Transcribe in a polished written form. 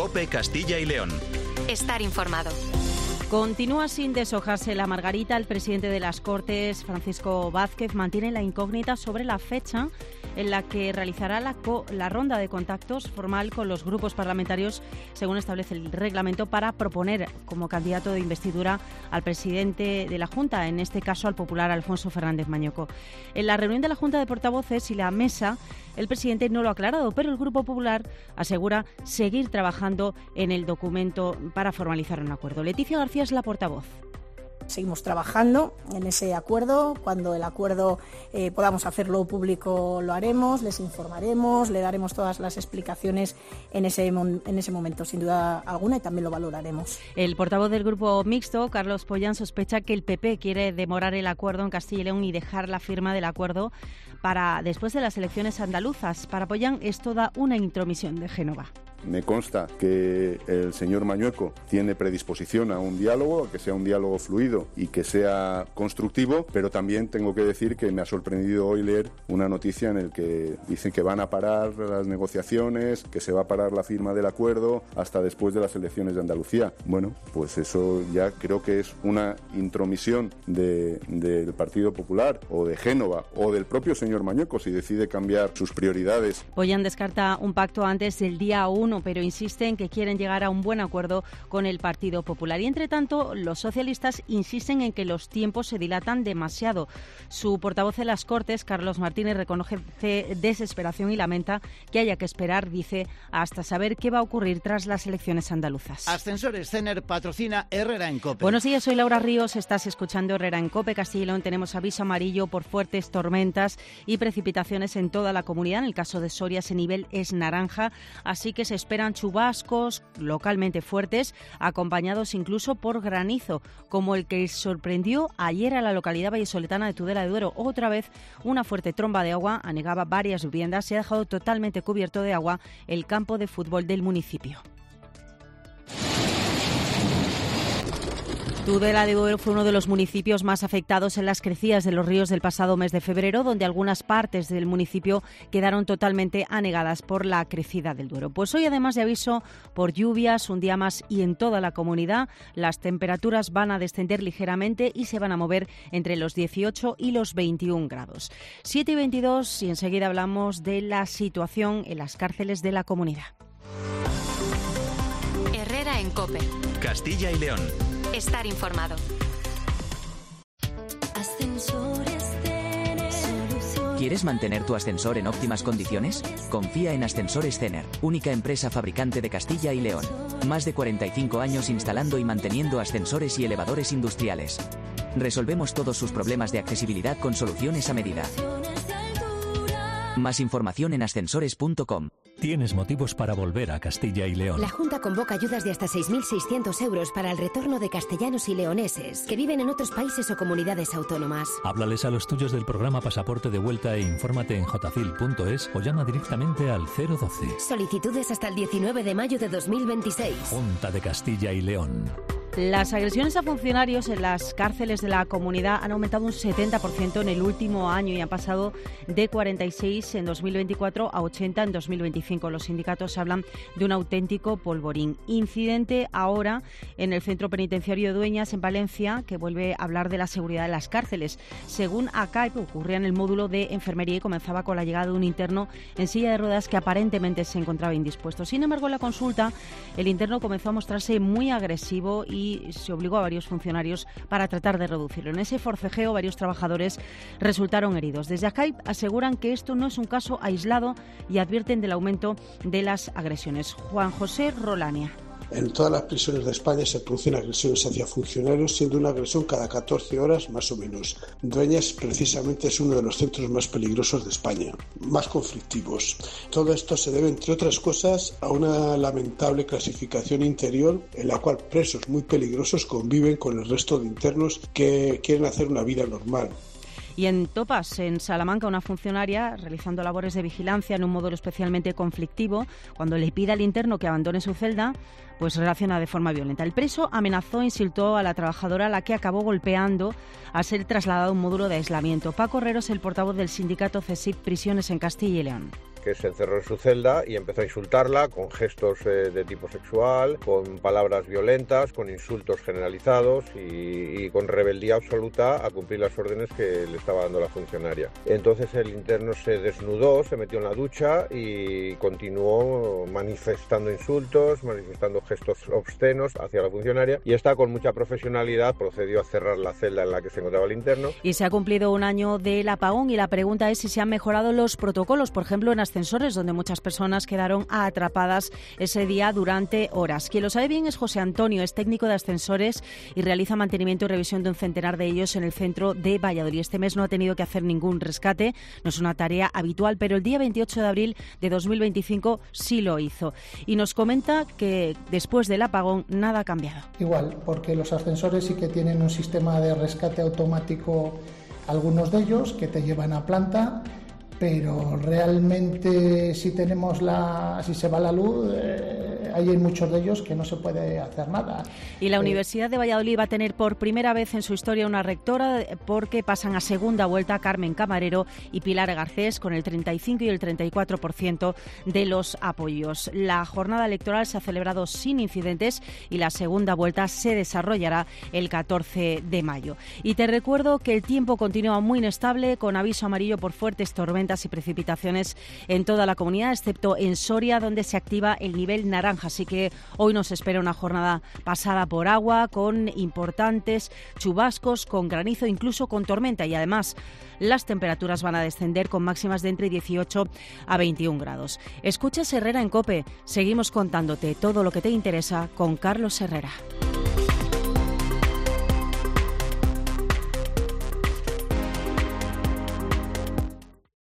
COPE Castilla y León. Estar informado. Continúa sin deshojarse la margarita. El presidente de las Cortes, Francisco Vázquez, mantiene la incógnita sobre la fecha en la que realizará la ronda de contactos formal con los grupos parlamentarios, según establece el reglamento, para proponer como candidato de investidura al presidente de la Junta, en este caso al popular Alfonso Fernández Mañueco. En la reunión de la Junta de Portavoces y la mesa, el presidente no lo ha aclarado, pero el Grupo Popular asegura seguir trabajando en el documento para formalizar un acuerdo. Leticia García es la portavoz. Seguimos trabajando en ese acuerdo. Cuando el acuerdo podamos hacerlo público, lo haremos, les informaremos, le daremos todas las explicaciones en ese momento, sin duda alguna, y también lo valoraremos. El portavoz del Grupo Mixto, Carlos Pollán, sospecha que el PP quiere demorar el acuerdo en Castilla y León y dejar la firma del acuerdo para después de las elecciones andaluzas. Para Pollán es toda una intromisión de Génova. Me consta que el señor Mañueco tiene predisposición a un diálogo, a que sea un diálogo fluido y que sea constructivo, pero también tengo que decir que me ha sorprendido hoy leer una noticia en la que dicen que van a parar las negociaciones, que se va a parar la firma del acuerdo hasta después de las elecciones de Andalucía. Bueno, pues eso ya creo que es una intromisión del Partido Popular o de Génova o del propio señor Mañueco si decide cambiar sus prioridades. Pollán descarta un pacto antes del día 1, pero insiste en que quieren llegar a un buen acuerdo con el Partido Popular. Y entre tanto, los socialistas insisten en que los tiempos se dilatan demasiado. Su portavoz de las Cortes, Carlos Martínez, reconoce desesperación y lamenta que haya que esperar, dice, hasta saber qué va a ocurrir tras las elecciones andaluzas. Ascensores Cener patrocina Herrera en COPE. Buenos días, soy Laura Ríos, estás escuchando Herrera en COPE Castilla y León. Tenemos aviso amarillo por fuertes tormentas y precipitaciones en toda la comunidad. En el caso de Soria ese nivel es naranja, así que se esperan chubascos localmente fuertes, acompañados incluso por granizo, como el que sorprendió ayer a la localidad vallesoletana de Tudela de Duero. Otra vez una fuerte tromba de agua anegaba varias viviendas y ha dejado totalmente cubierto de agua el campo de fútbol del municipio. Tudela de Duero fue uno de los municipios más afectados en las crecidas de los ríos del pasado mes de febrero, donde algunas partes del municipio quedaron totalmente anegadas por la crecida del Duero. Pues hoy, además de aviso por lluvias, un día más y en toda la comunidad, las temperaturas van a descender ligeramente y se van a mover entre los 18 y los 21 grados. 7 y 22 y enseguida hablamos de la situación en las cárceles de la comunidad. Herrera en COPE. Castilla y León. Estar informado. ¿Quieres mantener tu ascensor en óptimas condiciones? Confía en Ascensores Cener, única empresa fabricante de Castilla y León. Más de 45 años instalando y manteniendo ascensores y elevadores industriales. Resolvemos todos sus problemas de accesibilidad con soluciones a medida. Más información en ascensores.com. Tienes motivos para volver a Castilla y León. La Junta convoca ayudas de hasta 6.600 euros para el retorno de castellanos y leoneses que viven en otros países o comunidades autónomas. Háblales a los tuyos del programa Pasaporte de Vuelta e infórmate en jcil.es o llama directamente al 012. Solicitudes hasta el 19 de mayo de 2026. Junta de Castilla y León. Las agresiones a funcionarios en las cárceles de la comunidad han aumentado un 70% en el último año y han pasado de 46 en 2024 a 80 en 2025. Los sindicatos hablan de un auténtico polvorín. Incidente ahora en el centro penitenciario de Dueñas, en Valencia, que vuelve a hablar de la seguridad de las cárceles. Según ACAEP, ocurría en el módulo de enfermería y comenzaba con la llegada de un interno en silla de ruedas que aparentemente se encontraba indispuesto. Sin embargo, en la consulta, el interno comenzó a mostrarse muy agresivo y se obligó a varios funcionarios para tratar de reducirlo. En ese forcejeo, varios trabajadores resultaron heridos. Desde ACAEP aseguran que esto no es un caso aislado y advierten del aumento de las agresiones. Juan José Rolania. En todas las prisiones de España se producen agresiones hacia funcionarios, siendo una agresión cada 14 horas más o menos. Dueñas precisamente es uno de los centros más peligrosos de España, más conflictivos. Todo esto se debe, entre otras cosas, a una lamentable clasificación interior en la cual presos muy peligrosos conviven con el resto de internos que quieren hacer una vida normal. Y en Topas, en Salamanca, una funcionaria realizando labores de vigilancia en un módulo especialmente conflictivo, cuando le pide al interno que abandone su celda, pues reacciona de forma violenta. El preso amenazó e insultó a la trabajadora, a la que acabó golpeando al ser trasladado a un módulo de aislamiento. Paco Herrero es el portavoz del sindicato CESIP Prisiones en Castilla y León. que se encerró en su celda y empezó a insultarla con gestos de tipo sexual, con palabras violentas, con insultos generalizados y con rebeldía absoluta a cumplir las órdenes que le estaba dando la funcionaria. Entonces el interno se desnudó, se metió en la ducha y continuó manifestando insultos, manifestando gestos obscenos hacia la funcionaria, y esta, con mucha profesionalidad, procedió a cerrar la celda en la que se encontraba el interno. Y se ha cumplido un año del apagón y la pregunta es si se han mejorado los protocolos, por ejemplo en ascensores, donde muchas personas quedaron atrapadas ese día durante horas. Quien lo sabe bien es José Antonio, es técnico de ascensores y realiza mantenimiento y revisión de un centenar de ellos en el centro de Valladolid. Este mes no ha tenido que hacer ningún rescate, no es una tarea habitual, pero el día 28 de abril de 2025 sí lo hizo. Y nos comenta que después del apagón nada ha cambiado. Igual, porque los ascensores sí que tienen un sistema de rescate automático, algunos de ellos, que te llevan a planta, pero realmente si se va la luz, hay muchos de ellos que no se puede hacer nada. Y la Universidad de Valladolid va a tener por primera vez en su historia una rectora, porque pasan a segunda vuelta Carmen Camarero y Pilar Garcés con el 35 y el 34% de los apoyos. La jornada electoral se ha celebrado sin incidentes y la segunda vuelta se desarrollará el 14 de mayo. Y te recuerdo que el tiempo continúa muy inestable, con aviso amarillo por fuertes tormentas y precipitaciones en toda la comunidad, excepto en Soria, donde se activa el nivel naranja. Así que hoy nos espera una jornada pasada por agua, con importantes chubascos, con granizo, incluso con tormenta, y además las temperaturas van a descender con máximas de entre 18 a 21 grados. Escuchas Herrera en COPE. Seguimos contándote todo lo que te interesa con Carlos Herrera.